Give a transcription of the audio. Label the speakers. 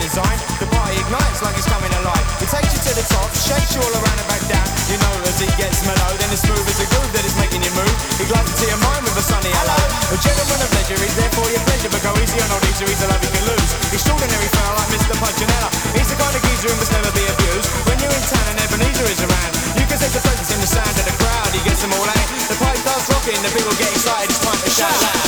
Speaker 1: design. The party ignites like it's coming alive. It takes you to the top, shakes you all around and back down. You know as it gets mellow, then it's smooth as a groove that is making you move. It glides into your mind with a sunny hello. A gentleman of leisure, he's there for your pleasure, but go easy on all these, he's a love you can lose. Extraordinary fella like Mr. Punchinella. He's the kind of geezer who must never be abused. When you're in town and Ebenezer is around, you can sense the presence in the sound of the crowd. He gets them all out. The party starts rocking, the people get excited. It's time to shout loud.